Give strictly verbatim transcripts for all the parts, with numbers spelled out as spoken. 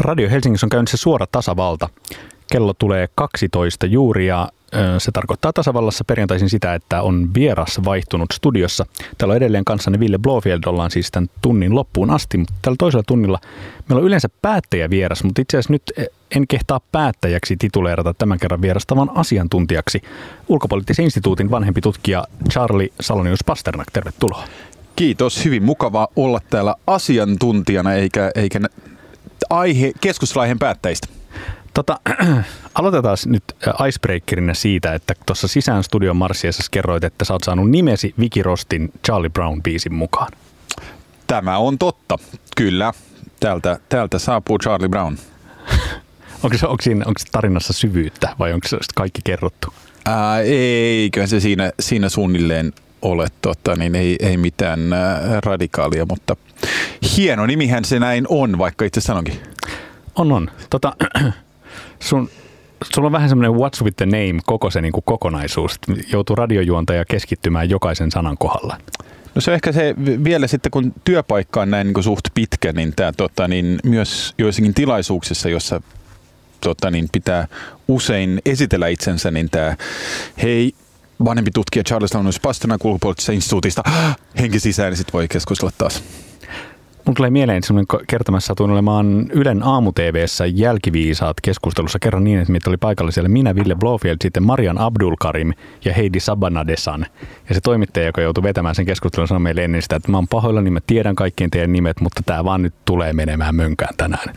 Radio Helsingissä on käynnissä suora tasavalta. Kello tulee kaksitoista juuri ja se tarkoittaa tasavallassa perjantaisin sitä, että on vieras vaihtunut studiossa. Täällä on edelleen kanssanne Ville Blåfjeld, ollaan siis tämän tunnin loppuun asti, mutta tällä toisella tunnilla meillä on yleensä päättäjä vieras, mutta itse asiassa nyt en kehtaa päättäjäksi tituleerata tämän kerran vierasta, vaan asiantuntijaksi. Ulkopoliittisen instituutin vanhempi tutkija Charlie Salonius-Pasternak, tervetuloa. Kiitos, hyvin mukava olla täällä asiantuntijana eikä, eikä aihe, keskustelaihen päättäjistä. Tota, aloitetaan nyt icebreakerinä siitä, että tuossa sisään studion marssiessa kerroit, että sä oot saanut nimesi Vicky Rostin Charlie Brown-biisin mukaan. Tämä on totta, kyllä. Täältä, täältä saapuu Charlie Brown. onko, se, onko, siinä, onko se tarinassa syvyyttä vai onko se kaikki kerrottu? Ää, eiköhän se siinä, siinä suunnilleen ole, tota, niin ei, ei mitään ää, radikaalia, mutta hieno nimihän se näin on, vaikka itse sanonkin. On, on. Tota, sun, sulla on vähän semmoinen what's with the name koko se niin kuin kokonaisuus. Joutuu radiojuontaja keskittymään jokaisen sanan kohdalla. No se on ehkä se vielä sitten, kun työpaikka on näin niin kuin suht pitkä, niin, tää, tota, niin myös joissakin tilaisuuksissa, jossa tota, niin pitää usein esitellä itsensä, niin tämä hei, vanhempi tutkija Charlie Salonius-Pasternak Ulkopoliittisesta instituutista, henki sisään, niin sitten voi keskustella taas. Mun tulee mieleen semmoinen kertomassa satuin olemaan Ylen aamu-tv:ssä Jälkiviisaat keskustelussa kerran niin, että meitä oli paikalla siellä minä, Ville Blåfjeld, sitten Marian Abdulkarim ja Heidi Sabanadesan. Ja se toimittaja, joka joutui vetämään sen keskustelun, sanoi meille ennen sitä, että mä oon pahoillani, mä tiedän kaikkien teidän nimet, mutta tää vaan nyt tulee menemään mönkään tänään.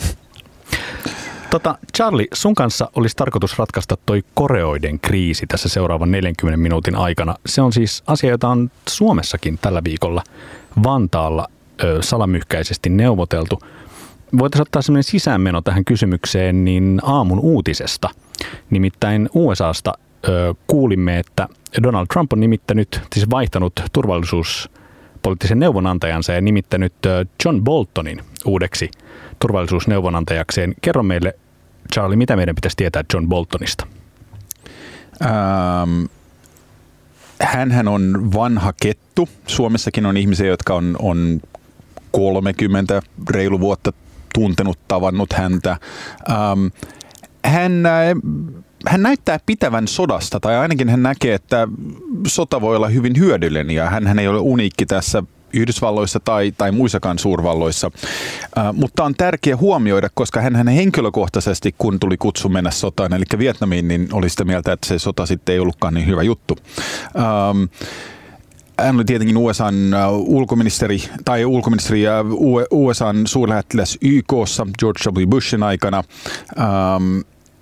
Tota, Charlie, sun kanssa olisi tarkoitus ratkaista toi koreoiden kriisi tässä seuraavan neljänkymmenen minuutin aikana. Se on siis asia, jota on Suomessakin tällä viikolla Vantaalla salamyhkäisesti neuvoteltu. Voitaisiin ottaa sellainen sisäänmeno tähän kysymykseen niin aamun uutisesta. Nimittäin U S A:sta ö, kuulimme, että Donald Trump on nimittänyt, siis vaihtanut turvallisuuspoliittisen neuvonantajansa ja nimittänyt John Boltonin uudeksi turvallisuusneuvonantajakseen. Kerro meille, Charlie, mitä meidän pitäisi tietää John Boltonista? Ähm. Hänhän on vanha kettu. Suomessakin on ihmisiä, jotka on, on kolmekymmentä reilu vuotta tuntenut, tavannut häntä. Ähm, hän, hän näyttää pitävän sodasta, tai ainakin hän näkee, että sota voi olla hyvin hyödyllinen, ja hän ei ole uniikki tässä Yhdysvalloissa tai, tai muissakaan suurvalloissa. Äh, mutta on tärkeää huomioida, koska hän henkilökohtaisesti, kun tuli kutsu mennä sotaan, eli Vietnamiin, niin oli sitä mieltä, että se sota sitten ei ollutkaan niin hyvä juttu. Ähm, hän oli tietenkin U S A:n ulkoministeri, tai ulkoministeri ja U S A:n suurlähettiläs Y K:ssa George W. Bushin aikana. Ähm,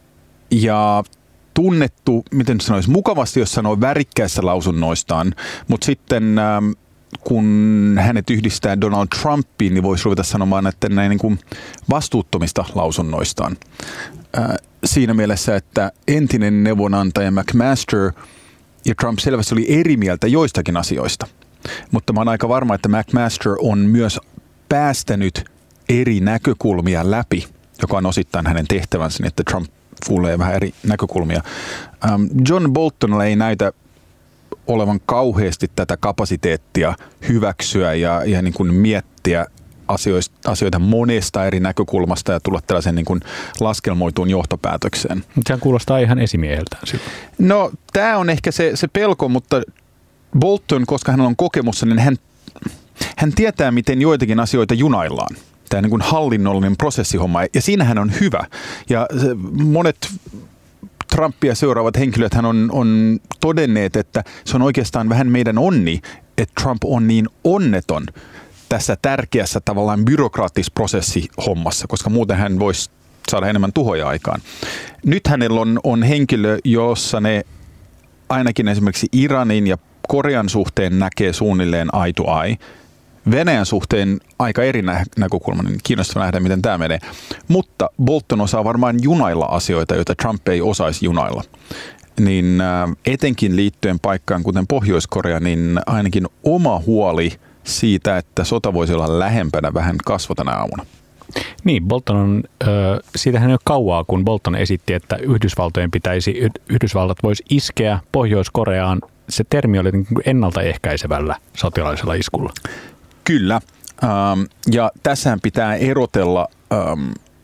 ja tunnettu, miten sanoisi, mukavasti, jos sanoo värikkäissä lausunnoistaan, mutta sitten ähm, kun hänet yhdistää Donald Trumpiin, niin voisi ruveta sanomaan, että näin niin kuin vastuuttomista lausunnoistaan. Ää, siinä mielessä, että entinen neuvonantaja McMaster ja Trump selvästi oli eri mieltä joistakin asioista. Mutta mä oon aika varma, että McMaster on myös päästänyt eri näkökulmia läpi, joka on osittain hänen tehtävänsä, että Trump kuulee vähän eri näkökulmia. Ähm, John Boltonilla ei näytä olevan kauheasti tätä kapasiteettia hyväksyä ja, ja niin kuin miettiä asioista, asioita monesta eri näkökulmasta ja tulla tällaisen niin kuin laskelmoituun johtopäätökseen. Sehän kuulostaa ihan esimieheltään silloin. No, tämä on ehkä se, se pelko, mutta Bolton, koska hän on kokemussa, niin hän, hän tietää, miten joitakin asioita junaillaan. Tämä niin kuin hallinnollinen prosessihomma, ja siinä hän on hyvä. Ja se, monet Trumpia seuraavat henkilöt hän on, on todenneet, että se on oikeastaan vähän meidän onni, että Trump on niin onneton tässä tärkeässä tavallaan byrokraattisprosessihommassa, koska muuten hän voisi saada enemmän tuhoja aikaan. Nyt hänellä on, on henkilö, jossa ne ainakin esimerkiksi Iranin ja Korean suhteen näkee suunnilleen eye to eye. Venäjän suhteen aika eri nä- näkökulma, niin kiinnostava nähdä, miten tämä menee. Mutta Bolton osaa varmaan junailla asioita, joita Trump ei osaisi junailla. Niin äh, etenkin liittyen paikkaan, kuten Pohjois-Korea, niin ainakin oma huoli siitä, että sota voisi olla lähempänä, vähän kasvoi tänä aamuna. Niin, Bolton on, äh, siitähän ei ole kauaa, kun Bolton esitti, että Yhdysvaltojen pitäisi, Yhdysvallat voisi iskeä Pohjois-Koreaan. Se termi oli ennaltaehkäisevällä sotilaallisella iskulla. Kyllä. Ähm, ja tässähän pitää erotella ähm,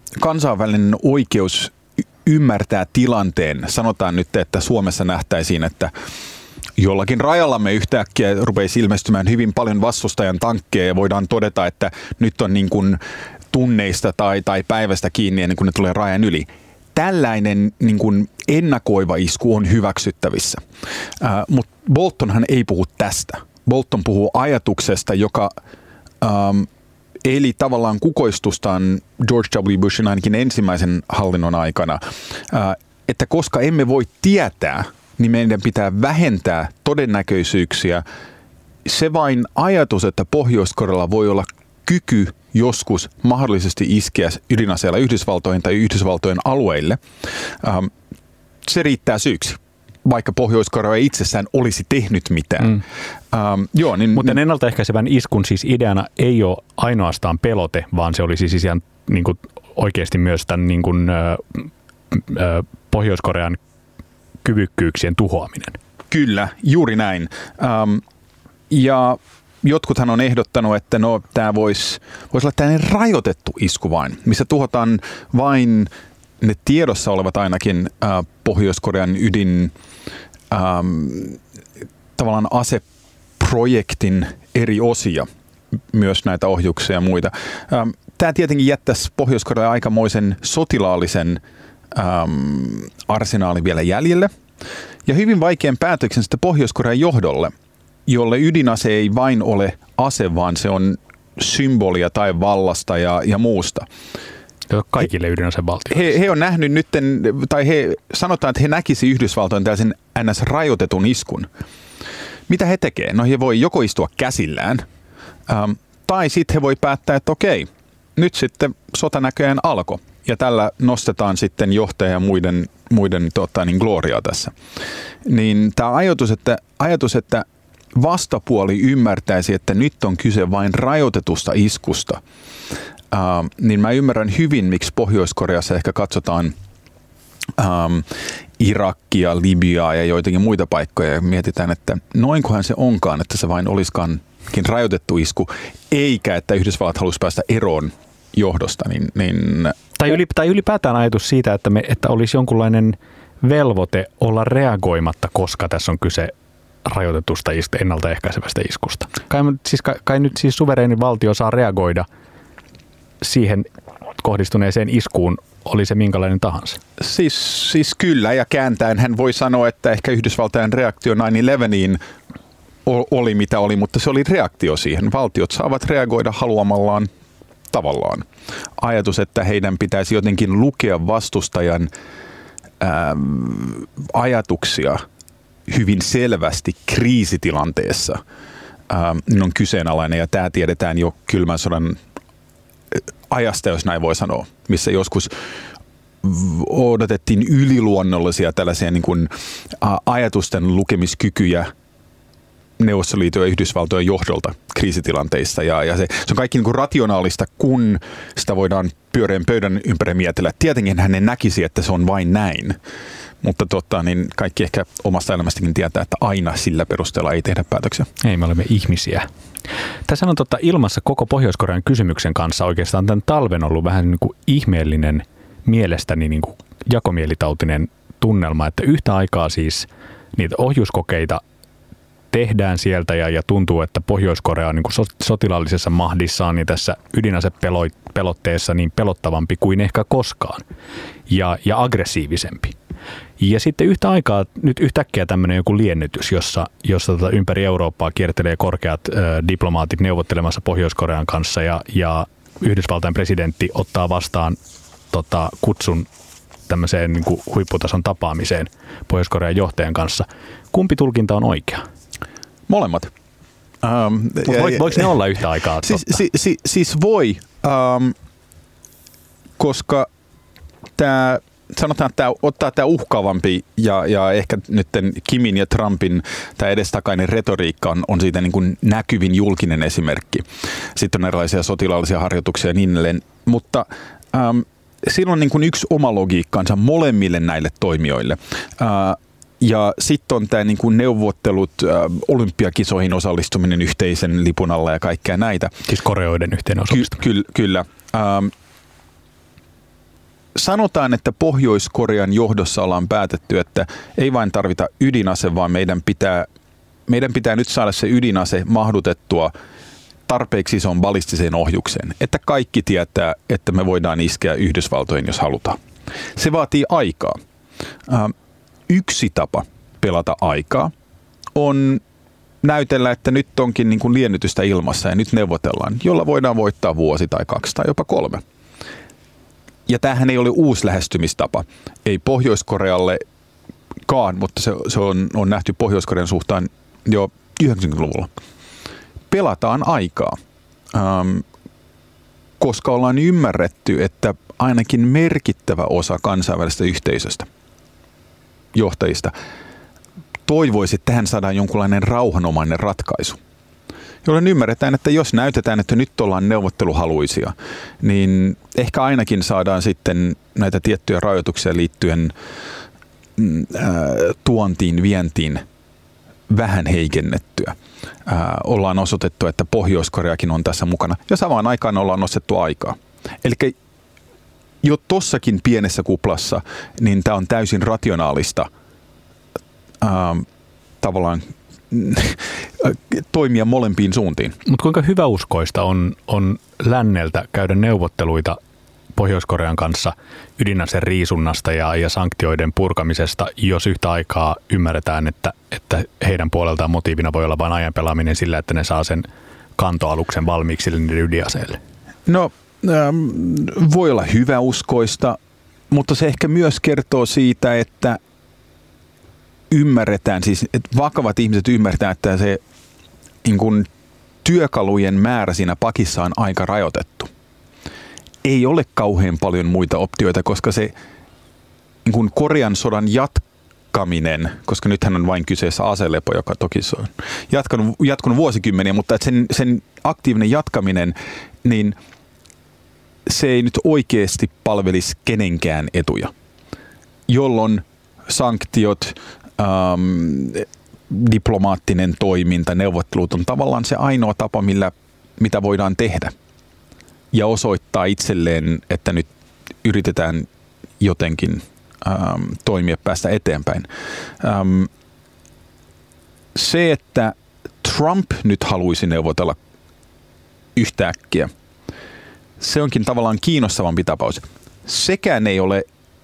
kansainvälinen oikeus ymmärtää tilanteen. Sanotaan nyt, että Suomessa nähtäisiin, että jollakin rajallamme yhtäkkiä rupeisi ilmestymään hyvin paljon vastustajan tankkeja ja voidaan todeta, että nyt on niin kuin tunneista tai, tai päivästä kiinni ennen kuin ne tulee rajan yli. Tällainen niin kuin ennakoiva isku on hyväksyttävissä, äh, mutta Boltonhan ei puhu tästä. Bolton puhuu ajatuksesta, joka ähm, eli tavallaan kukoistustaan George W. Bushin ainakin ensimmäisen hallinnon aikana, äh, että koska emme voi tietää, niin meidän pitää vähentää todennäköisyyksiä. Se vain ajatus, että Pohjois-Korealla voi olla kyky joskus mahdollisesti iskeä ydinaseella Yhdysvaltoihin tai Yhdysvaltojen alueille, ähm, se riittää syyksi, vaikka Pohjois-Korea ei itsessään olisi tehnyt mitään. Mm. Ähm, joo, niin, Mutta niin, ennaltaehkäisevän iskun siis ideana ei ole ainoastaan pelote, vaan se olisi siis ihan niin kuin oikeasti myös tämän niin kuin, äh, äh, Pohjois-Korean kyvykkyyksien tuhoaminen. Kyllä, juuri näin. Ähm, ja jotkuthan on ehdottanut, että no, tämä voisi vois olla tällainen rajoitettu isku vain, missä tuhotaan vain ne tiedossa olevat ainakin äh, Pohjois-Korean ydin ähm, tavallaan aseprojektin eri osia, myös näitä ohjuksia ja muita. Ähm, tämä tietenkin jättäisi Pohjois-Korean aikamoisen sotilaallisen ähm, arsenaalin vielä jäljelle ja hyvin vaikean päätöksen sitten Pohjois-Korean johdolle, jolle ydinase ei vain ole ase, vaan se on symbolia tai vallasta ja, ja muusta. Kaikille ydinasevaltioille. He, he on nähnyt nyt, tai he sanotaan, että he näkisi Yhdysvaltojen tällaisen N S-rajoitetun iskun. Mitä he tekee? No he voi joko istua käsillään, ähm, tai sitten he voi päättää, että okei, nyt sitten sota näköjään alkoi. Ja tällä nostetaan sitten johtaja ja muiden, muiden tota, niin gloriaa tässä. Niin tämä ajatus, että, ajatus, että vastapuoli ymmärtäisi, että nyt on kyse vain rajoitetusta iskusta, Uh, niin mä ymmärrän hyvin, miksi Pohjois-Koreassa ehkä katsotaan um, Irakia, Libyaa ja joitakin muita paikkoja ja mietitään, että noinkohan se onkaan, että se vain olisikaan rajoitettu isku, eikä että Yhdysvallat haluaisi päästä eroon johdosta. Niin, niin tai, yli, tai ylipäätään ajatus siitä, että, me, että olisi jonkunlainen velvoite olla reagoimatta, koska tässä on kyse rajoitetusta ennaltaehkäisevästä iskusta. Kai, siis, kai, kai nyt siis suvereeni valtio saa reagoida siihen kohdistuneeseen iskuun, oli se minkälainen tahansa. Siis, siis kyllä, ja kääntäen hän voi sanoa, että ehkä Yhdysvaltain reaktio nine eleveniin oli mitä oli, mutta se oli reaktio siihen. Valtiot saavat reagoida haluamallaan tavallaan. Ajatus, että heidän pitäisi jotenkin lukea vastustajan ähm, ajatuksia hyvin selvästi kriisitilanteessa, ähm, on kyseenalainen, ja tämä tiedetään jo kylmän sodan ajasta, jos näin voi sanoa, missä joskus odotettiin yliluonnollisia tällaisia niin kuin ajatusten lukemiskykyjä Neuvostoliiton ja Yhdysvaltojen johdolta kriisitilanteissa. Ja, ja se, se on kaikki niin kuin rationaalista, kun sitä voidaan pyöreän pöydän ympäri mietellä. Tietenkin hän näkisi, että se on vain näin. Mutta totta, niin kaikki ehkä omasta elämästäkin tietää, että aina sillä perusteella ei tehdä päätöksiä. Ei, me olemme ihmisiä. Tässä on totta ilmassa koko Pohjois-Korean kysymyksen kanssa oikeastaan tämän talven ollut vähän niin kuin ihmeellinen, mielestäni niin kuin jakomielitautinen tunnelma, että yhtä aikaa siis niitä ohjuskokeita tehdään sieltä ja, ja tuntuu, että Pohjois-Korea on niin kuin sotilaallisessa mahdissaan niin tässä ydinasepelotteessa niin pelottavampi kuin ehkä koskaan ja, ja aggressiivisempi. Ja sitten yhtä aikaa nyt yhtäkkiä tämmöinen joku liennytys, jossa, jossa tota ympäri Eurooppaa kiertelee korkeat ö, diplomaatit neuvottelemassa Pohjois-Korean kanssa ja, ja Yhdysvaltain presidentti ottaa vastaan tota, kutsun tämmöiseen niin kuin huipputason tapaamiseen Pohjois-Korean johtajan kanssa. Kumpi tulkinta on oikea? Molemmat. Um, Voiko, voiko ne olla yhtä aikaa? Siis, si, si, siis voi, um, koska tämä, sanotaan, että tämä ottaa tämä uhkaavampi ja, ja ehkä nyt Kimin ja Trumpin tämä edestakainen retoriikka on, on siitä niin kuin näkyvin julkinen esimerkki. Sitten on erilaisia sotilaallisia harjoituksia ja niin edelleen, mutta um, siinä on niin kuin yksi oma logiikkansa molemmille näille toimijoille. Uh, Ja sitten on tämä niinku neuvottelut, ä, olympiakisoihin osallistuminen yhteisen lipun alla ja kaikkea näitä. Siis koreoiden yhteen osallistuminen. Ky- ky- kyllä. Ähm, sanotaan, että Pohjois-Korean johdossa ollaan päätetty, että ei vain tarvita ydinase, vaan meidän pitää, meidän pitää nyt saada se ydinase mahdutettua tarpeeksi ison ballistiseen ohjukseen, että kaikki tietää, että me voidaan iskeä Yhdysvaltoihin, jos halutaan. Se vaatii aikaa. Yksi tapa pelata aikaa on näytellä, että nyt onkin niin kuin liennytystä ilmassa ja nyt neuvotellaan, jolla voidaan voittaa vuosi tai kaksi tai jopa kolme. Ja tämähän ei ole uusi lähestymistapa. Ei Pohjois-Koreallekaan, mutta se, se on, on nähty Pohjois-Korean suhtaan jo yhdeksänkymmentäluvulla. Pelataan aikaa, ähm, koska ollaan ymmärretty, että ainakin merkittävä osa kansainvälisestä yhteisöstä, johtajista, toivoisi, että tähän saadaan jonkunlainen rauhanomainen ratkaisu, jolloin ymmärretään, että jos näytetään, että nyt ollaan neuvotteluhaluisia, niin ehkä ainakin saadaan sitten näitä tiettyjä rajoituksia liittyen äh, tuontiin, vientiin vähän heikennettyä. Ää, ollaan osoitettu, että Pohjois-Koreakin on tässä mukana ja samaan aikaan ollaan nostettu aikaa. Eli jo tossakin pienessä kuplassa, niin tämä on täysin rationaalista ää, tavallaan toimia molempiin suuntiin. Mutta kuinka hyväuskoista on, on länneltä käydä neuvotteluita Pohjois-Korean kanssa ydinaseen riisunnasta ja, ja sanktioiden purkamisesta, jos yhtä aikaa ymmärretään, että, että heidän puoleltaan motiivina voi olla vain ajan pelaaminen sillä, että ne saa sen kantoaluksen valmiiksi sille niiden ydinaseelle? No, ähm, voi olla hyväuskoista, mutta se ehkä myös kertoo siitä, että ymmärretään, siis että vakavat ihmiset ymmärtää, että se niin kun, työkalujen määrä siinä pakissa on aika rajoitettu. Ei ole kauhean paljon muita optioita, koska se niin kuin Korean sodan jatkaminen, koska nythän on vain kyseessä aselepo, joka toki on jatkanut, jatkunut vuosikymmeniä, mutta että sen, sen aktiivinen jatkaminen, niin se ei nyt oikeasti palvelisi kenenkään etuja, jolloin sanktiot, ähm, diplomaattinen toiminta, neuvottelut on tavallaan se ainoa tapa, millä, mitä voidaan tehdä. Ja osoittaa itselleen, että nyt yritetään jotenkin ähm, toimia, päästä eteenpäin. Ähm, se, että Trump nyt haluaisi neuvotella yhtäkkiä, se onkin tavallaan kiinnostavampi tapaus. Sekään ei ole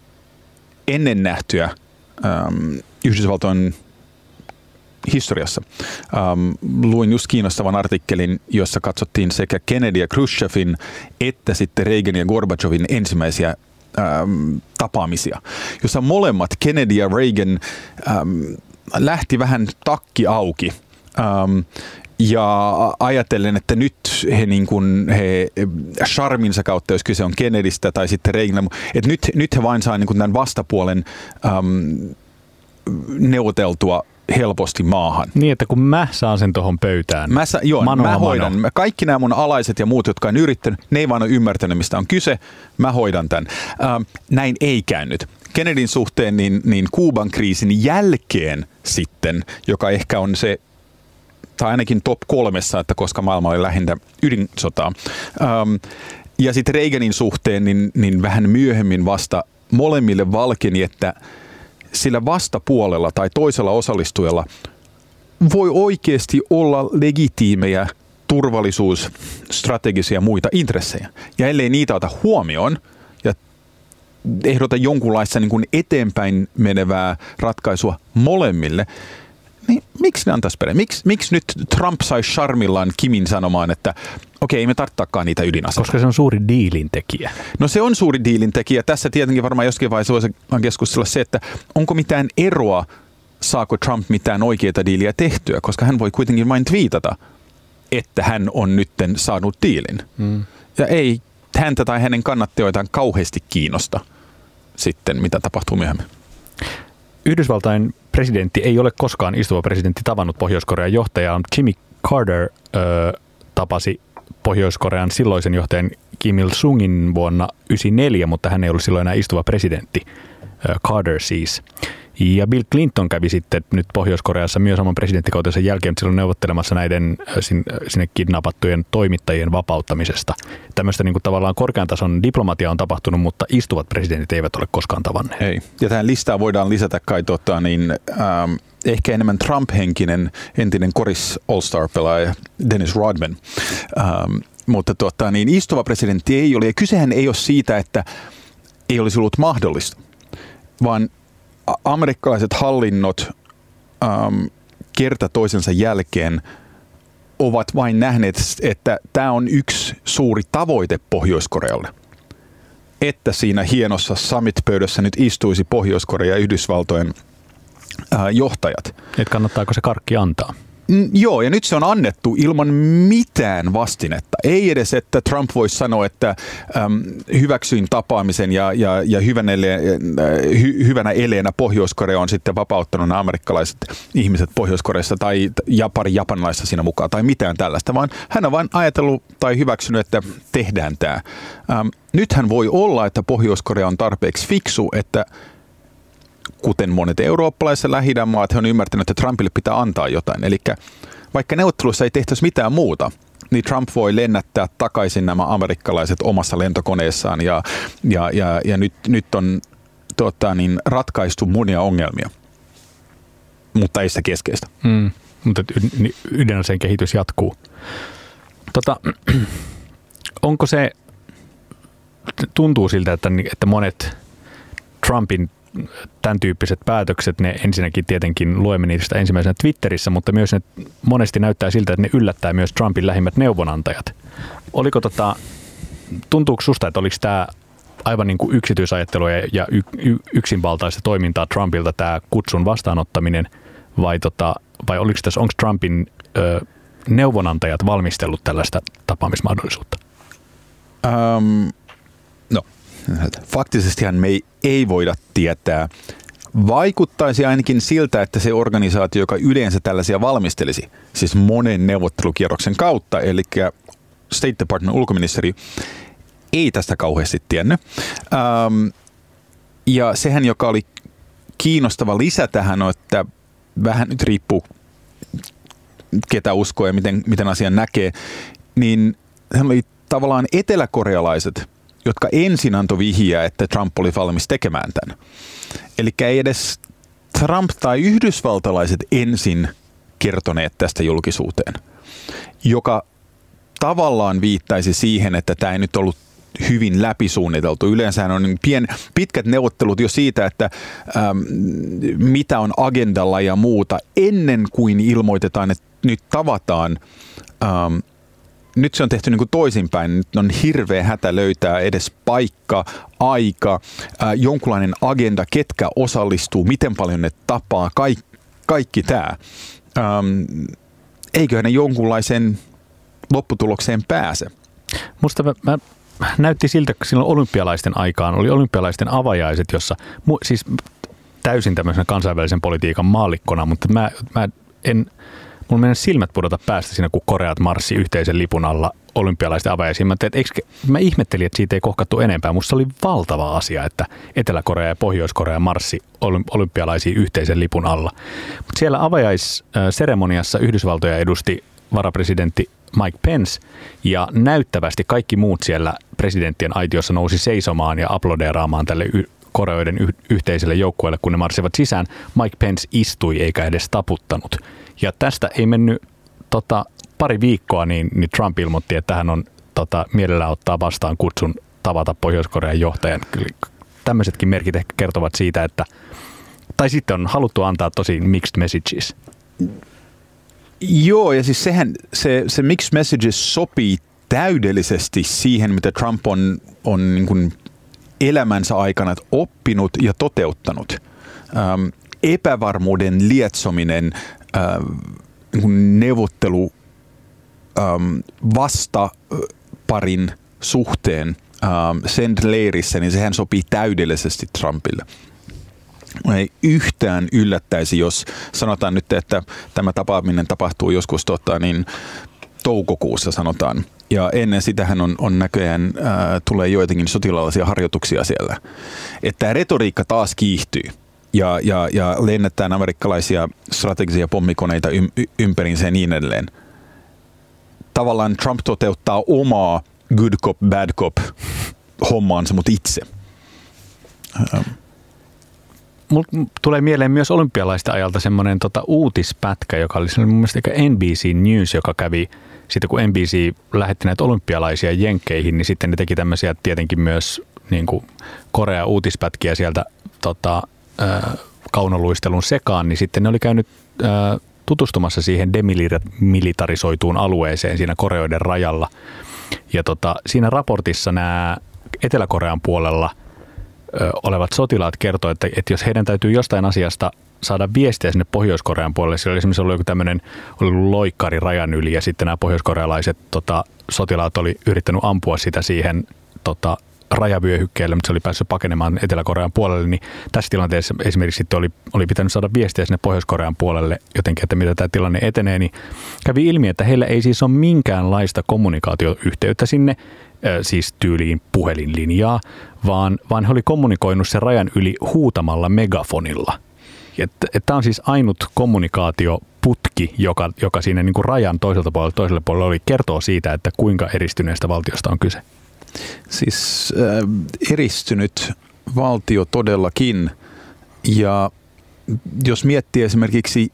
ennen nähtyä ähm, Yhdysvaltojen historiassa. Ähm, luin just kiinnostavan artikkelin, jossa katsottiin sekä Kennedy ja Khrushchevin että sitten Reagan ja Gorbachevin ensimmäisiä ähm, tapaamisia, jossa molemmat Kennedy ja Reagan ähm, lähti vähän takki auki. Ähm, ja ajatellen, että nyt he, niin kuin, he charminsa kautta, jos kyse on Kennedystä tai sitten Reagan, että nyt, nyt he vain saa niin kuin tämän vastapuolen ähm, neuvoteltua helposti maahan. Niin, että kun mä saan sen tuohon pöydään. Mä, sa, joo, mano, mä hoidan. mano. Kaikki nämä mun alaiset ja muut, jotka on yrittänyt, ne ei vaan ole ymmärtänyt, mistä on kyse. Mä hoidan tämän. Ähm, näin ei käynyt. Kennedyn suhteen niin, niin Kuuban kriisin jälkeen sitten, joka ehkä on se, tai ainakin top kolmessa, että koska maailma oli lähinnä ydinsotaa. Ähm, ja sitten Reaganin suhteen niin, niin vähän myöhemmin vasta molemmille valkeni, että sillä vastapuolella tai toisella osallistujalla voi oikeasti olla legitiimejä turvallisuus, strategisia ja muita intressejä. Ja ellei niitä ota huomioon ja ehdota jonkunlaista niin kuin eteenpäin menevää ratkaisua molemmille, niin miksi ne antaisi perään? Miks, miksi nyt Trump sai charmillaan Kimin sanomaan, että okei, ei me tarvitsekaan niitä ydinaseita? Koska se on suuri diilintekijä. No se on suuri diilintekijä. Tässä tietenkin varmaan joskin vaiheessa voisi keskustella se, että onko mitään eroa, saako Trump mitään oikeita diiliä tehtyä, koska hän voi kuitenkin vain twiitata, että hän on nytten saanut diilin. Mm. Ja ei häntä tai hänen kannattajoitaan kauheasti kiinnosta sitten, mitä tapahtuu myöhemmin. Yhdysvaltain presidentti ei ole koskaan istuva presidentti tavannut Pohjois-Korean johtajaa. Jimmy Carter ö, tapasi Pohjois-Korean silloisen johtajan Kim Il-sungin vuonna yhdeksänkymmentäneljä, mutta hän ei ollut silloin enää istuva presidentti. Ö, Carter siis. Ja Bill Clinton kävi sitten nyt Pohjois-Koreassa myös oman presidenttikautensa jälkeen silloin neuvottelemassa näiden sinne kidnappattujen toimittajien vapauttamisesta. Tämmöistä niin kuin tavallaan korkean tason diplomatia on tapahtunut, mutta istuvat presidentit eivät ole koskaan tavanneet. Ei. Ja tähän listaan voidaan lisätä kai tota, niin, ähm, ehkä enemmän Trump-henkinen entinen koris All-Star-pelaaja Dennis Rodman. Ähm, mutta tota, niin, istuva presidentti ei ole. Ja kysehän ei ole siitä, että ei olisi ollut mahdollista, vaan amerikkalaiset hallinnot ähm, kerta toisensa jälkeen ovat vain nähneet, että tämä on yksi suuri tavoite Pohjois-Korealle. Että siinä hienossa summit-pöydässä nyt istuisi Pohjois-Korea ja Yhdysvaltojen äh, johtajat. Että kannattaako se karkki antaa? N- joo, ja nyt se on annettu ilman mitään vastinetta. Ei edes, että Trump voisi sanoa, että äm, hyväksyin tapaamisen ja, ja, ja hyvänä, ele, hy, hyvänä eleenä Pohjois-Korea on sitten vapauttanut nämä amerikkalaiset ihmiset Pohjois-Koreassa tai ja pari japanilaista siinä mukaan tai mitään tällaista, vaan hän on vain ajatellut tai hyväksynyt, että tehdään tämä. Äm, nythän voi olla, että Pohjois-Korea on tarpeeksi fiksu, että kuten monet eurooppalaiset Lähi-idän maat, he on ymmärtänyt, että Trumpille pitää antaa jotain. Eli vaikka neuvotteluissa ei tehtäisi mitään muuta, niin Trump voi lennättää takaisin nämä amerikkalaiset omassa lentokoneessaan ja, ja, ja, ja nyt, nyt on tota, niin, ratkaistu monia ongelmia, mutta ei sitä keskeistä. Mm, mutta ydinaseen kehitys jatkuu. Tota, onko se, tuntuu siltä, että, että monet Trumpin tämän tyyppiset päätökset, ne ensinnäkin tietenkin luemme niistä ensimmäisenä Twitterissä, mutta myös ne monesti näyttää siltä, että ne yllättää myös Trumpin lähimmät neuvonantajat. Oliko tota, tuntuuko susta, että oliko tämä aivan niin kuin yksityisajattelua ja y- y- yksinvaltaista toimintaa Trumpilta tämä kutsun vastaanottaminen, vai, tota, vai oliko tässä, onko Trumpin ö, neuvonantajat valmistellut tällaista tapaamismahdollisuutta? Um. Faktisestihan me ei, ei voida tietää. Vaikuttaisi ainakin siltä, että se organisaatio, joka yleensä tällaisia valmistelisi, siis monen neuvottelukierroksen kautta, eli State Department ulkoministeri, ei tästä kauheasti tiennyt. Ähm, ja sehän, joka oli kiinnostava lisä tähän, on, että vähän nyt riippuu, ketä uskoo ja miten, miten asian näkee, niin hän oli tavallaan eteläkorealaiset, jotka ensin antoi vihjeä, että Trump oli valmis tekemään tämän. Eli ei edes Trump tai yhdysvaltalaiset ensin kertoneet tästä julkisuuteen, joka tavallaan viittaisi siihen, että tämä ei nyt ollut hyvin läpisuunniteltu. Yleensä on niin pien, pitkät neuvottelut jo siitä, että ähm, mitä on agendalla ja muuta, ennen kuin ilmoitetaan, että nyt tavataan. Ähm, Nyt se on tehty niin kuin toisinpäin. Nyt on hirveä hätä löytää edes paikka, aika, ää, jonkunlainen agenda, ketkä osallistuu, miten paljon ne tapaa, kaikki, kaikki tämä. Ähm, eiköhän ne jonkunlaiseen lopputulokseen pääse? Musta mä, mä näytti siltä, että silloin olympialaisten aikaan oli olympialaisten avajaiset, jossa mu, siis täysin tämmöisenä kansainvälisen politiikan maallikkona, mutta mä, mä en... Mulla meni silmät pudota päästä siinä, kun Koreat marssi yhteisen lipun alla olympialaisten avajaisiin. Mä, teet, eikö, mä ihmettelin, että siitä ei kohkattu enempää. Musta oli valtava asia, että Etelä-Korea ja Pohjois-Korea marssi olympialaisiin yhteisen lipun alla. Mutta siellä avajaisseremoniassa Yhdysvaltoja edusti varapresidentti Mike Pence, ja näyttävästi kaikki muut siellä presidenttien aitiossa nousi seisomaan ja aplodeeraamaan tälle y- Koreoiden y- yhteiselle joukkueelle, kun ne marssivat sisään. Mike Pence istui eikä edes taputtanut. Ja tästä ei mennyt tota, pari viikkoa, niin, niin Trump ilmoitti, että hän on tota, mielellään ottaa vastaan kutsun tavata Pohjois-Korean johtajan. Kyllä tämmöisetkin merkit ehkä kertovat siitä, että, tai sitten on haluttu antaa tosi mixed messages. Joo, ja siis sehän, se, se mixed messages sopii täydellisesti siihen, mitä Trump on, on niin kuin elämänsä aikana oppinut ja toteuttanut. Ähm, epävarmuuden lietsominen, äh, niin kuin neuvottelu ähm, vastaparin suhteen ähm, sen leirissä, niin sehän sopii täydellisesti Trumpille. Ei yhtään yllättäisi, jos sanotaan nyt, että tämä tapaaminen tapahtuu joskus tota, niin, toukokuussa sanotaan. Ja ennen sitähän on, on näköjään ää, tulee joitakin sotilaallisia harjoituksia siellä. Että tämä retoriikka taas kiihtyy. ja, ja, ja lennetään amerikkalaisia strategisia pommikoneita ym, ympäriinsä ja niin edelleen. Tavallaan Trump toteuttaa omaa good cop, bad cop hommaansa, mutta itse. Mulla tulee mieleen myös olympialaisten ajalta semmoinen tota, uutispätkä, joka oli mun mielestä N B C News, joka kävi sitten kun N B C lähetti näitä olympialaisia jenkkeihin, niin sitten ne teki tämmöisiä tietenkin myös niin kuin Korea uutispätkiä sieltä tota, ää, kaunoluistelun sekaan, niin sitten ne oli käynyt ää, tutustumassa siihen demilitarisoituun alueeseen siinä Koreoiden rajalla. Ja tota, siinä raportissa nämä Etelä-Korean puolella ö, olevat sotilaat kertoi, että, että jos heidän täytyy jostain asiasta saada viestiä sinne Pohjois-Korean puolelle, siellä oli esimerkiksi ollut joku tämmöinen oli loikkari rajan yli ja sitten nämä pohjoiskorealaiset tota, sotilaat oli yrittänyt ampua sitä siihen tota, rajavyöhykkeelle, mutta se oli päässyt pakenemaan Etelä-Korean puolelle, niin tässä tilanteessa esimerkiksi sitten oli, oli pitänyt saada viestiä sinne Pohjois-Korean puolelle jotenkin, että mitä tämä tilanne etenee, niin kävi ilmi, että heillä ei siis ole minkäänlaista kommunikaatioyhteyttä sinne, siis tyyliin puhelinlinjaa, vaan, vaan he oli kommunikoinut sen rajan yli huutamalla megafonilla. Tämä on siis ainut kommunikaatioputki, joka, joka siinä niin kuin rajan toiselta puolelta toiselle puolelle oli, kertoo siitä, että kuinka eristyneestä valtiosta on kyse. Siis äh, eristynyt valtio todellakin, ja jos miettii esimerkiksi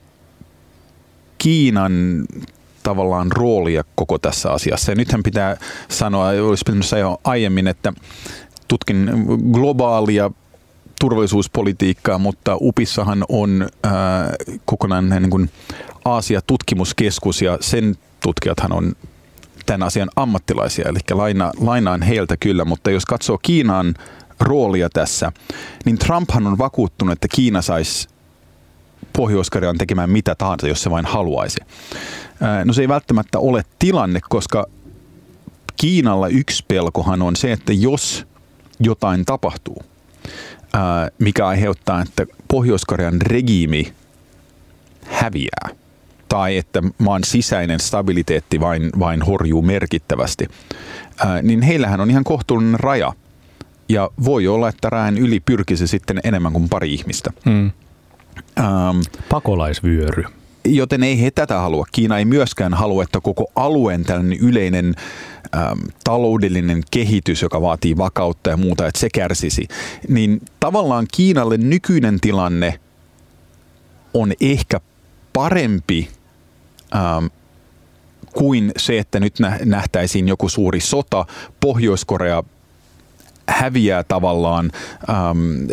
Kiinan tavallaan roolia koko tässä asiassa, ja nythän pitää sanoa, olisi pitänyt sanoa aiemmin, että tutkin globaalia turvallisuuspolitiikkaa, mutta UPissahan on äh, kokonainen niin kuin Aasia-tutkimuskeskus, ja sen tutkijathan on tämän asian ammattilaisia, eli laina, lainaan heiltä kyllä, mutta jos katsoo Kiinan roolia tässä, niin Trumphan on vakuuttunut, että Kiina saisi Pohjois-Korean tekemään mitä tahansa, jos se vain haluaisi. No se ei välttämättä ole tilanne, koska Kiinalla yksi pelkohan on se, että jos jotain tapahtuu, mikä aiheuttaa, että Pohjois-Korean regiimi häviää, tai että maan sisäinen stabiliteetti vain, vain horjuu merkittävästi, ää, niin heillähän on ihan kohtuullinen raja. Ja voi olla, että rajan yli pyrkisi sitten enemmän kuin pari ihmistä. Hmm. Ähm, Pakolaisvyöry. Joten ei he tätä halua. Kiina ei myöskään halua, että koko alueen tällainen yleinen äm, taloudellinen kehitys, joka vaatii vakautta ja muuta, että se kärsisi. Niin tavallaan Kiinalle nykyinen tilanne on ehkä parempi ähm, kuin se, että nyt nähtäisiin joku suuri sota. Pohjois-Korea häviää tavallaan ähm,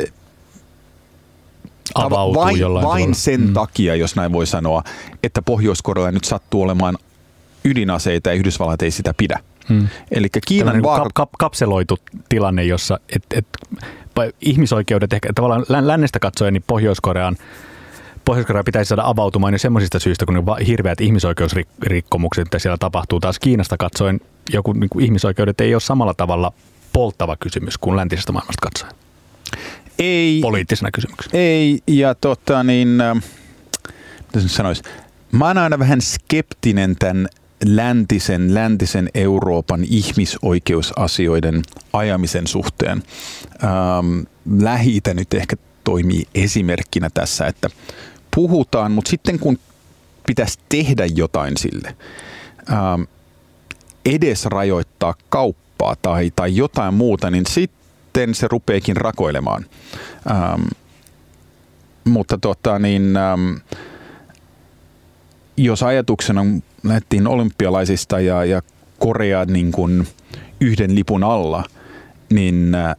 avautuu vain, jollain vain sen mm. takia, jos näin voi sanoa, että Pohjois-Korea nyt sattuu olemaan ydinaseita ja Yhdysvallat ei sitä pidä. Hmm. Eli Kiinan vaara... kap, kap, kapseloitu tilanne, jossa et, et, ihmisoikeudet ehkä tavallaan lännestä katsoen, niin Pohjois-Korean Pohjois-Korea pitäisi saada avautumaan jo semmoisista syistä, kun ne hirveät ihmisoikeusrikkomukset, mitä siellä tapahtuu. Taas Kiinasta katsoen joku niin kuin ihmisoikeudet ei ole samalla tavalla polttava kysymys kuin läntisestä maailmasta katsoen. Ei. Poliittisena kysymyksenä. Ei, ja tota niin, äh, mitä sen sanoisi, mä oon aina vähän skeptinen tämän läntisen, läntisen Euroopan ihmisoikeusasioiden ajamisen suhteen. Ähm, Lähi-itä nyt ehkä toimii esimerkkinä tässä, että puhutaan, mutta sitten kun pitäisi tehdä jotain sille, ähm, edes rajoittaa kauppaa tai, tai jotain muuta, niin sitten se rupeekin rakoilemaan. Ähm, mutta tota niin, ähm, jos ajatuksena lähdettiin olympialaisista ja, ja Korea niin kuin yhden lipun alla, niin äh,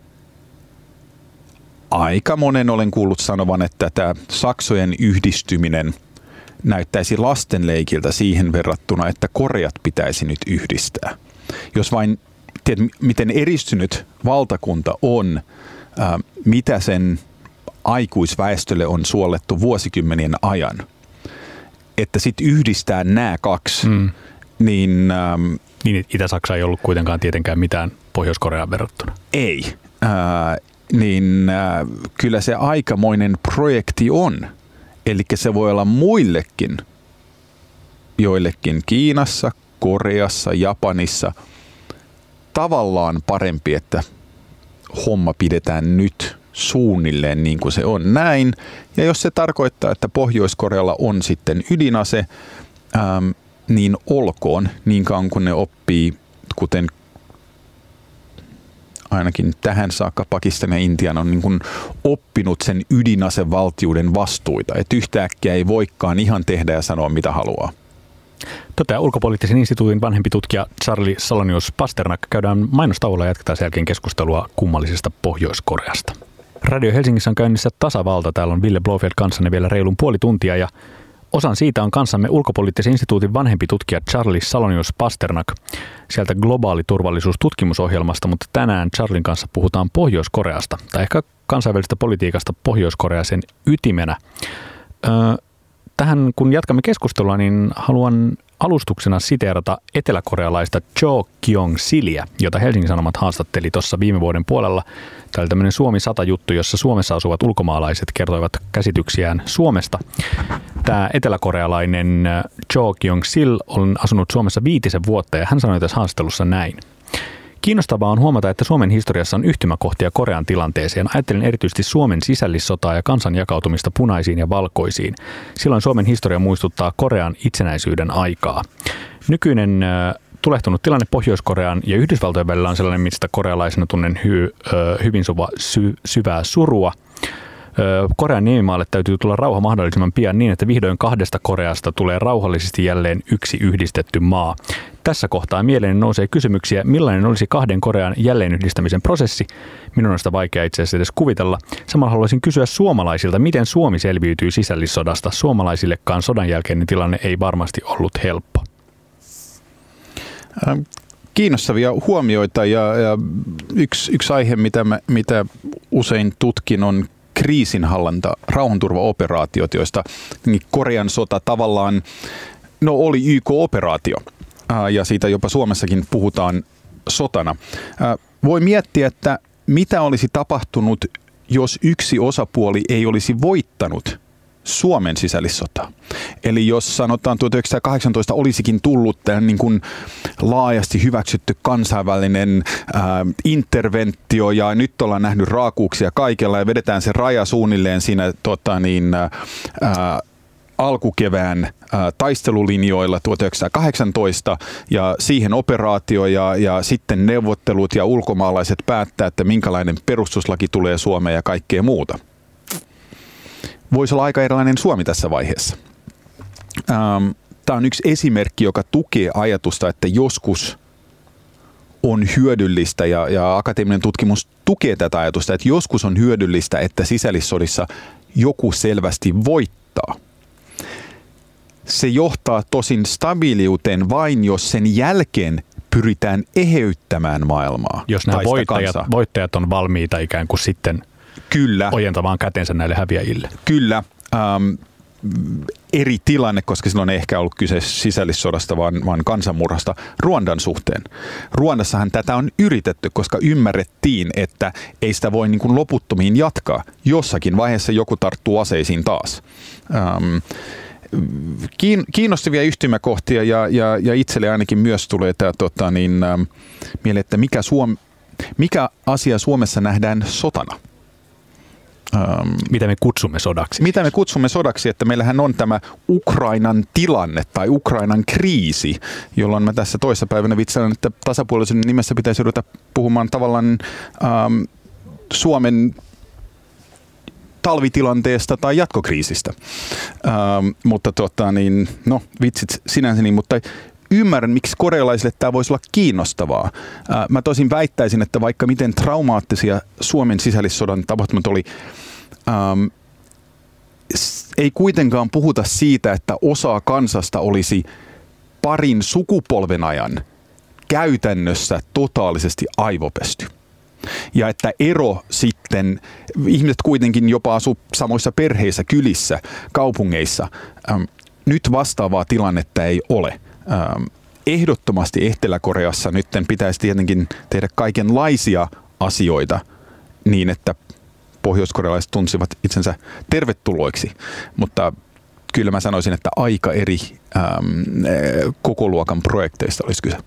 aika monen olen kuullut sanovan, että tämä saksojen yhdistyminen näyttäisi lastenleikiltä siihen verrattuna, että Koreat pitäisi nyt yhdistää. Jos vain tiedät, miten eristynyt valtakunta on, ää, mitä sen aikuisväestölle on suolettu vuosikymmenien ajan, että sitten yhdistää nämä kaksi, mm. niin... Ähm, niin Itä-Saksa ei ollut kuitenkaan tietenkään mitään Pohjois-Koreaan verrattuna. Ei. Äh, niin äh, kyllä se aikamoinen projekti on. Eli se voi olla muillekin, joillekin Kiinassa, Koreassa, Japanissa tavallaan parempi, että homma pidetään nyt suunnilleen niin kuin se on näin. Ja jos se tarkoittaa, että Pohjois-Korealla on sitten ydinase, ähm, niin olkoon niin kauan kun ne oppii, kuten ainakin tähän saakka Pakistan ja Intian on niin kuin oppinut sen ydinasevaltiuden vastuita. Että yhtäkkiä ei voikaan ihan tehdä ja sanoa mitä haluaa. Toteaa ulkopoliittisen instituutin vanhempi tutkija Charlie Salonius Pasternak. Käydään mainostauolla ja jatketaan sen jälkeen keskustelua kummallisesta Pohjois-Koreasta. Radio Helsingissä on käynnissä tasavalta. Täällä on Ville Blofeld kanssanne vielä reilun puoli tuntia ja osan siitä on kanssamme ulkopoliittisen instituutin vanhempi tutkija Charlie Salonius Pasternak sieltä globaali turvallisuustutkimusohjelmasta, mutta tänään Charlin kanssa puhutaan Pohjois-Koreasta tai ehkä kansainvälisestä politiikasta Pohjois-Korea sen ytimenä. Öö, tähän kun jatkamme keskustelua, niin haluan alustuksena siteerata eteläkorealaista Cho Kyung-siliä, jota Helsingin Sanomat haastatteli tuossa viime vuoden puolella. Tämä oli tämmöinen Suomi sata -juttu, jossa Suomessa asuvat ulkomaalaiset kertoivat käsityksiään Suomesta. Tämä eteläkorealainen Cho Kyung-sil on asunut Suomessa viitisen vuotta ja hän sanoi tässä haastattelussa näin. Kiinnostavaa on huomata, että Suomen historiassa on yhtymäkohtia Korean tilanteeseen. Ajattelen erityisesti Suomen sisällissotaa ja kansan jakautumista punaisiin ja valkoisiin. Silloin Suomen historia muistuttaa Korean itsenäisyyden aikaa. Nykyinen äh, tulehtunut tilanne Pohjois-Korean ja Yhdysvaltojen välillä on sellainen, mistä korealaisena tunnen hy, äh, hyvin suva, sy, syvää surua. Korean niemimaalle täytyy tulla rauha mahdollisimman pian niin, että vihdoin kahdesta Koreasta tulee rauhallisesti jälleen yksi yhdistetty maa. Tässä kohtaa mieleeni nousee kysymyksiä, millainen olisi kahden Korean jälleenyhdistämisen prosessi. Minun on sitä vaikea itse asiassa edes kuvitella. Samalla haluaisin kysyä suomalaisilta, miten Suomi selviytyy sisällissodasta. Suomalaisillekaan sodan jälkeinen tilanne ei varmasti ollut helppo. Kiinnostavia huomioita ja, ja yksi, yksi aihe, mitä, mä, mitä usein tutkin, on kriisinhallanta, rauhanturvaoperaatiot, joista Korean sota tavallaan no, oli Y K-operaatio ja siitä jopa Suomessakin puhutaan sotana. Voi miettiä, että mitä olisi tapahtunut, jos yksi osapuoli ei olisi voittanut Suomen sisällissotaa. Eli jos sanotaan tuhatyhdeksänsataakahdeksantoista olisikin tullut tämän niin kuin laajasti hyväksytty kansainvälinen ää, interventio ja nyt ollaan nähnyt raakuuksia kaikella ja vedetään se raja suunnilleen siinä tota, niin, ää, alkukevään ää, taistelulinjoilla tuhatyhdeksänsataakahdeksantoista ja siihen operaatio ja, ja sitten neuvottelut ja ulkomaalaiset päättää, että minkälainen perustuslaki tulee Suomeen ja kaikkea muuta. Voisi olla aika erilainen Suomi tässä vaiheessa. Ähm, tämä on yksi esimerkki, joka tukee ajatusta, että joskus on hyödyllistä, ja, ja akateeminen tutkimus tukee tätä ajatusta, että joskus on hyödyllistä, että sisällissodissa joku selvästi voittaa. Se johtaa tosin stabiiliuteen vain, jos sen jälkeen pyritään eheyttämään maailmaa. Jos nämä voittajat, voittajat on valmiita ikään kuin sitten Kyllä. ojentamaan kätensä näille häviäjille. Kyllä. Ähm, eri tilanne, koska silloin ei ehkä ollut kyse sisällissodasta, vaan, vaan kansanmurhasta Ruandan suhteen. Ruandassahan tätä on yritetty, koska ymmärrettiin, että ei sitä voi niin kuin loputtomiin jatkaa. Jossakin vaiheessa joku tarttuu aseisiin taas. Ähm, kiinnostavia yhtymäkohtia ja, ja, ja itselle ainakin myös tulee tämä tota, niin, ähm, mieleen, että mikä, Suom- mikä asia Suomessa nähdään sotana. Um, mitä me kutsumme sodaksi? Mitä me kutsumme sodaksi, että meillähän on tämä Ukrainan tilanne tai Ukrainan kriisi, jolloin mä tässä toissa päivänä vitsailen, että tasapuolisen nimessä pitäisi ruveta puhumaan tavallaan um, Suomen talvitilanteesta tai jatkokriisistä. Um, mutta tota niin, no vitsit sinänsä niin, mutta ymmärrän, miksi korealaisille tämä voisi olla kiinnostavaa. Mä tosin väittäisin, että vaikka miten traumaattisia Suomen sisällissodan tapahtumat oli, ähm, ei kuitenkaan puhuta siitä, että osa kansasta olisi parin sukupolven ajan käytännössä totaalisesti aivopesty. Ja että ero sitten, ihmiset kuitenkin jopa asu samoissa perheissä, kylissä, kaupungeissa, ähm, nyt vastaavaa tilannetta ei ole. Ähm, ehdottomasti Etelä-Koreassa nyt pitäisi tietenkin tehdä kaikenlaisia asioita niin, että pohjoiskorealaiset tunsivat itsensä tervetulloiksi, mutta kyllä mä sanoisin, että aika eri ähm, kokoluokan projekteista olisi kyse.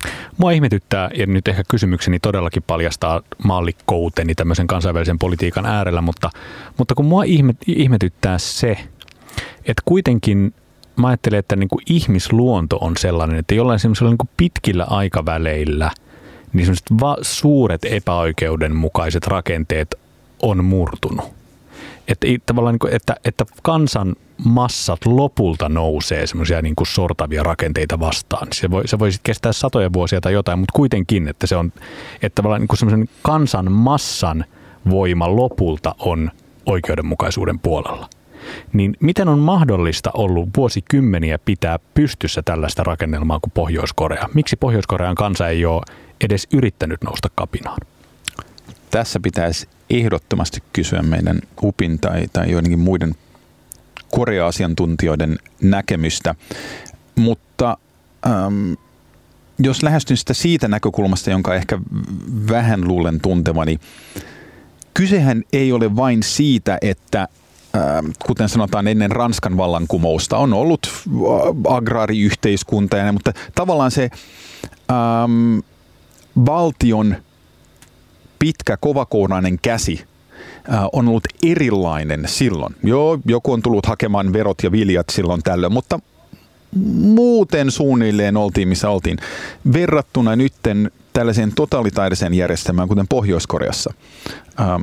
Mua ihmetyttää, ja nyt ehkä kysymykseni todellakin paljastaa maallikkouteni tämmöisen kansainvälisen politiikan äärellä, mutta, mutta kun mua ihmetyttää se, että kuitenkin mä ajattelen, että niin kuin ihmisluonto on sellainen, että jollain semmoisella niin kuin pitkillä aikaväleillä niin semmoiset va- suuret epäoikeudenmukaiset rakenteet on murtunut. Että, tavallaan, että, että kansan massat lopulta nousee semmoisia niin kuin sortavia rakenteita vastaan. Se voi, se voi sitten kestää satoja vuosia tai jotain, mutta kuitenkin, että se on, että tavallaan niin kuin semmoisen kansan massan voima lopulta on oikeudenmukaisuuden puolella. Niin miten on mahdollista ollut vuosikymmeniä pitää pystyssä tällaista rakennelmaa kuin Pohjois-Korea? Miksi Pohjois-Korean kansa ei ole edes yrittänyt nousta kapinaan? Tässä pitäisi ehdottomasti kysyä meidän U P in tai, tai joidenkin muiden Korea-asiantuntijoiden näkemystä, mutta äm, jos lähestyn sitä siitä näkökulmasta, jonka ehkä vähän luulen tuntevani, kysehän ei ole vain siitä, että kuten sanotaan ennen Ranskan vallankumousta, on ollut agraariyhteiskunta, mutta tavallaan se äm, valtion pitkä, kovakourainen käsi ää, on ollut erilainen silloin. Joo, joku on tullut hakemaan verot ja viljat silloin tällöin, mutta muuten suunnilleen oltiin, missä oltiin. Verrattuna nytten tällaiseen totalitaariseen järjestelmään, kuten Pohjois-Koreassa, ää,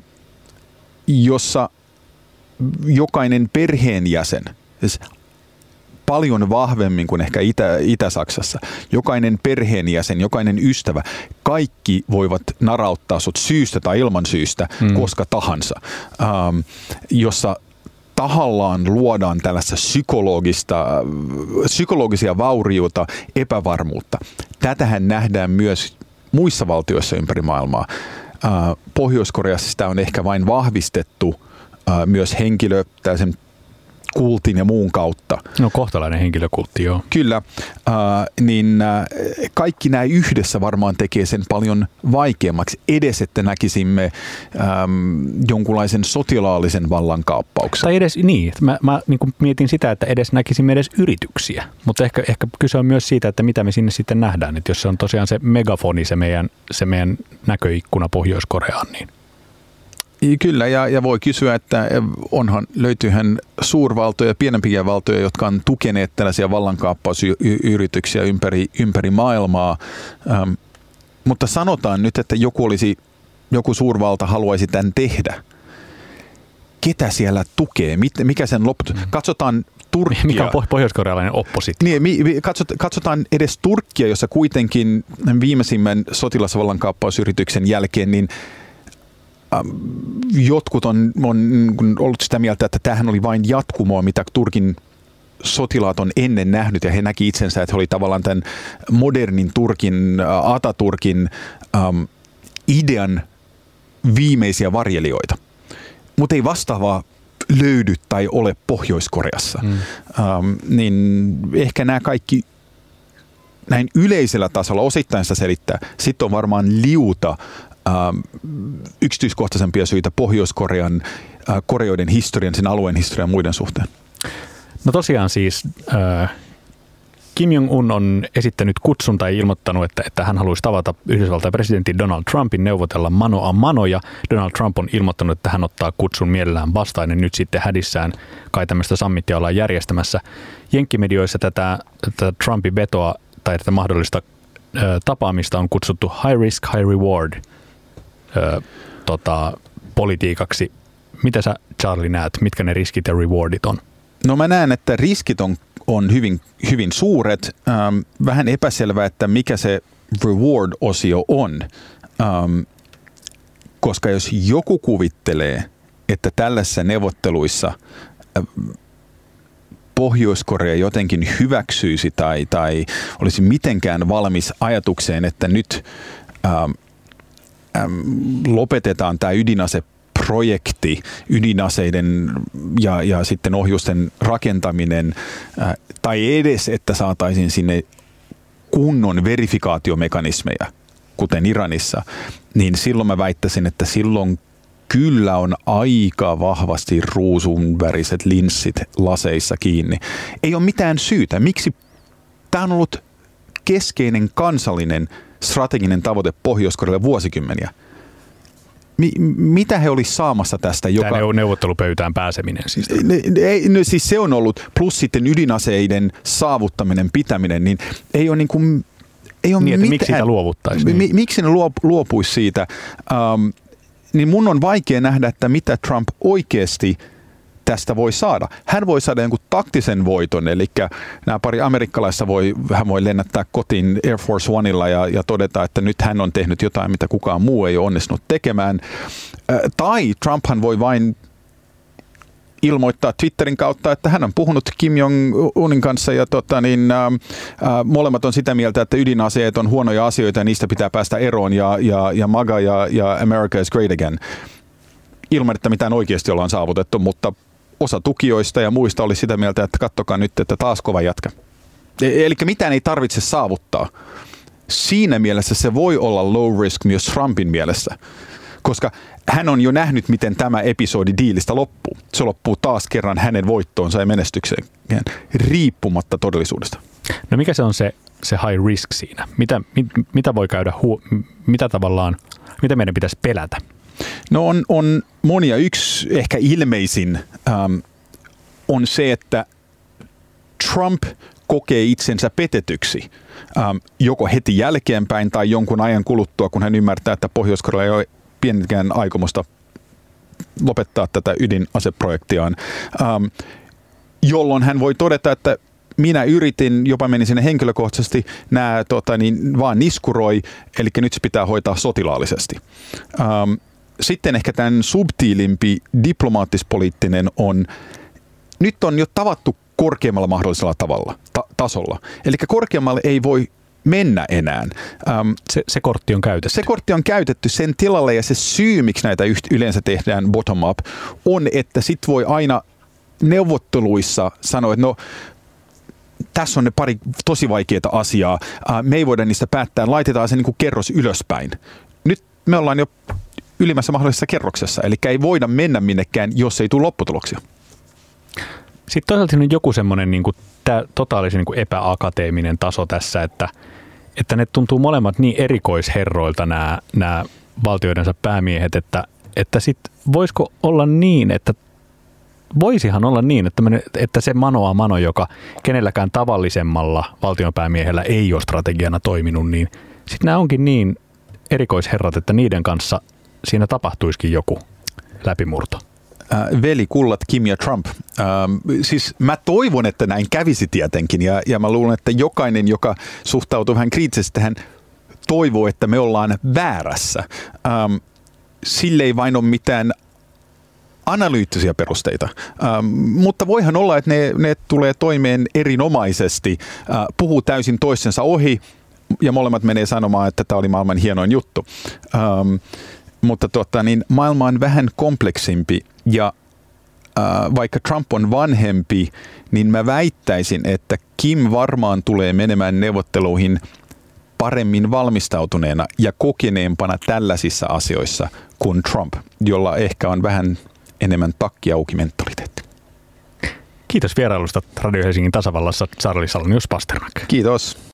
jossa jokainen perheenjäsen, siis paljon vahvemmin kuin ehkä Itä, Itä-Saksassa, jokainen perheenjäsen, jokainen ystävä, kaikki voivat narauttaa sut syystä tai ilman syystä, mm. koska tahansa, ähm, jossa tahallaan luodaan tällaista psykologista, psykologisia vauriota, epävarmuutta. Tätähän nähdään myös muissa valtioissa ympäri maailmaa. Äh, Pohjois-Koreassa sitä on ehkä vain vahvistettu myös henkilö, tällaisen kultin ja muun kautta. No kohtalainen henkilökultti, joo. Kyllä, äh, niin äh, kaikki nämä yhdessä varmaan tekee sen paljon vaikeammaksi edes, että näkisimme ähm, jonkunlaisen sotilaallisen vallankaappauksen. Tai edes niin, mä, mä niin kuin mietin sitä, että edes näkisimme edes yrityksiä, mutta ehkä, ehkä kyse on myös siitä, että mitä me sinne sitten nähdään, että jos se on tosiaan se megafoni, se meidän, se meidän näköikkuna Pohjois-Koreaan, niin kyllä, ja, ja voi kysyä, että onhan, löytyyhän suurvaltoja ja pienempiä valtoja, jotka on tukeneet tällaisia vallankaappausyrityksiä ympäri, ympäri maailmaa. Ähm, mutta sanotaan nyt, että joku, olisi, joku suurvalta haluaisi tämän tehdä. Ketä siellä tukee? Mikä sen loppu? Katsotaan Turkkia. Mikä on pohjois-korealainen oppositio? Niin, katsotaan edes Turkkia, jossa kuitenkin viimeisimmän sotilasvallankaappausyrityksen jälkeen niin jotkut on, on ollut sitä mieltä, että tämähän oli vain jatkumoa, mitä Turkin sotilaat on ennen nähnyt, ja he näki itsensä, että he oli tavallaan tämän modernin Turkin, Ataturkin ähm, idean viimeisiä varjelijoita. Mutta ei vastaavaa löydy tai ole Pohjois-Koreassa. Mm. Ähm, niin ehkä nämä kaikki näin yleisellä tasolla osittain sitä selittää. Sitten on varmaan liuta Ähm, yksityiskohtaisempia syitä Pohjois-Korean, äh, Koreoiden historian, sen alueen historian ja muiden suhteen. No tosiaan siis äh, Kim Jong-un on esittänyt kutsun tai ilmoittanut, että, että hän haluaisi tavata Yhdysvaltain presidentti Donald Trumpin neuvotella mano a mano, ja Donald Trump on ilmoittanut, että hän ottaa kutsun mielellään vastaan, ja nyt sitten hädissään kai tämmöistä summitia ollaan järjestämässä. Jenkkimedioissa tätä, tätä Trumpin vetoa tai tätä mahdollista äh, tapaamista on kutsuttu high risk, high reward Ö, tota, politiikaksi. Mitä sä, Charlie, näet? Mitkä ne riskit ja rewardit on? No mä näen, että riskit on, on hyvin, hyvin suuret. Ähm, vähän epäselvää, että mikä se reward-osio on. Ähm, koska jos joku kuvittelee, että tällaisissa neuvotteluissa äh, Pohjois-Korea jotenkin hyväksyisi tai, tai olisi mitenkään valmis ajatukseen, että nyt ähm, lopetetaan tämä ydinaseprojekti, ydinaseiden ja, ja sitten ohjusten rakentaminen, ää, tai edes, että saataisiin sinne kunnon verifikaatiomekanismeja, kuten Iranissa, niin silloin mä väittäisin, että silloin kyllä on aika vahvasti ruusunväriset linssit laseissa kiinni. Ei ole mitään syytä. Miksi? Tämä on ollut keskeinen kansallinen strateginen tavoite Pohjois-Korealle vuosikymmeniä. Mi- mitä he olisivat saamassa tästä? Joka... Tämä neuvottelupöytään pääseminen siis. Ei, no, siis se on ollut, plus sitten ydinaseiden saavuttaminen, pitäminen, niin ei ole niin kuin, ei ole niin, mitään. Miksi siitä luovuttaisiin? Niin. Miksi ne luopuisi siitä? Um, niin mun on vaikea nähdä, että mitä Trump oikeasti tästä voi saada. Hän voi saada jonkun taktisen voiton, eli nämä pari amerikkalaista voi, hän voi lennättää kotiin Air Force Oneilla ja, ja todeta, että nyt hän on tehnyt jotain, mitä kukaan muu ei ole onnistunut tekemään. Tai Trumphan voi vain ilmoittaa Twitterin kautta, että hän on puhunut Kim Jong-unin kanssa ja tota, niin, ä, ä, molemmat on sitä mieltä, että ydinaseet on huonoja asioita ja niistä pitää päästä eroon ja, ja, ja MAGA ja, ja America is great again. Ilman, että mitään oikeasti ollaan saavutettu, mutta osa tukijoista ja muista oli sitä mieltä, että kattokaa nyt, että taas kova jatka. Eli mitään ei tarvitse saavuttaa. Siinä mielessä se voi olla low risk myös Trumpin mielessä, koska hän on jo nähnyt, miten tämä episodi diilistä loppuu. Se loppuu taas kerran hänen voittoonsa ja menestykseen, riippumatta todellisuudesta. No mikä se on se, se high risk siinä? Mitä, mit, mitä voi käydä, huo, mitä tavallaan, mitä meidän pitäisi pelätä? No on, on monia. Yksi ehkä ilmeisin ähm, on se, että Trump kokee itsensä petetyksi ähm, joko heti jälkeenpäin tai jonkun ajan kuluttua, kun hän ymmärtää, että Pohjois-Korea ei ole pienenkään aikomusta lopettaa tätä ydinaseprojektiaan, ähm, jolloin hän voi todeta, että minä yritin, jopa menin sinne henkilökohtaisesti, nämä tota, niin, vaan niskuroi, eli nyt se pitää hoitaa sotilaallisesti. Ähm, Sitten ehkä tämän subtiilimpi diplomaattispoliittinen on, nyt on jo tavattu korkeammalla mahdollisella tavalla, ta- tasolla. Eli korkeammalle ei voi mennä enää. Ähm, se, se kortti on käytetty. Se kortti on käytetty sen tilalle ja se syy, miksi näitä yleensä tehdään bottom up, on, että sit voi aina neuvotteluissa sanoa, että no, tässä on ne pari tosi vaikeaa asiaa, äh, me ei voida niistä päättää, laitetaan se niin kuin kerros ylöspäin. Nyt me ollaan jo ylimmässä mahdollisessa kerroksessa, eli ei voida mennä minnekään, jos ei tule lopputuloksia. Sitten toisaalta on joku semmoinen niin kuin, tää, totaalisen niin kuin epäakateeminen taso tässä, että, että ne tuntuu molemmat niin erikoisherroilta nämä, nämä valtioidensa päämiehet, että, että sitten voisiko olla niin, että voisihan olla niin, että, me, että se manoa mano, joka kenelläkään tavallisemmalla valtionpäämiehellä ei ole strategiana toiminut, niin sitten nämä onkin niin erikoisherrat, että niiden kanssa siinä tapahtuisikin joku läpimurto. Äh, veli, kullat, Kim ja Trump. Ähm, siis mä toivon, että näin kävisi tietenkin ja, ja mä luulen, että jokainen, joka suhtautuu vähän kriittisesti tähän, toivoo, että me ollaan väärässä. Ähm, sille ei vain ole mitään analyyttisiä perusteita, ähm, mutta voihan olla, että ne, ne tulee toimeen erinomaisesti, äh, puhuu täysin toisensa ohi ja molemmat menee sanomaan, että tämä oli maailman hienoin juttu. Ähm, Mutta tota, niin maailma on vähän kompleksimpi ja äh, vaikka Trump on vanhempi, niin mä väittäisin, että Kim varmaan tulee menemään neuvotteluihin paremmin valmistautuneena ja kokeneempana tällaisissa asioissa kuin Trump, jolla ehkä on vähän enemmän takki auki mentaliteetti. Kiitos vierailusta Radio Helsingin tasavallassa, Charlie Salonius Pasternak. Kiitos.